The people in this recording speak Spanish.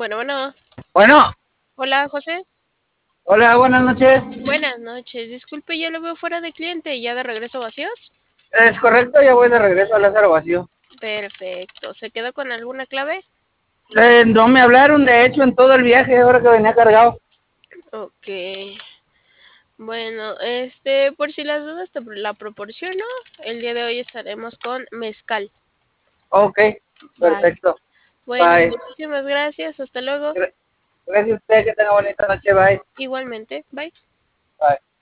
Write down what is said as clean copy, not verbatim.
Bueno, bueno. Bueno, Hola, José. hola, buenas noches. Buenas noches. Disculpe, ya lo veo fuera de cliente. ¿Ya de regreso vacíos? Es correcto, ya voy de regreso a Lázaro Vacío. Perfecto. ¿Se quedó con alguna clave? No me hablaron, de hecho, en todo el viaje, ahora que venía cargado. Ok. Bueno, por si las dudas te la proporciono. El día de hoy estaremos con mezcal. Ok, Vale. perfecto. Bueno, Bye. muchísimas gracias. Hasta luego. Gracias a usted, que tenga bonita noche, bye. Igualmente. Bye. Bye.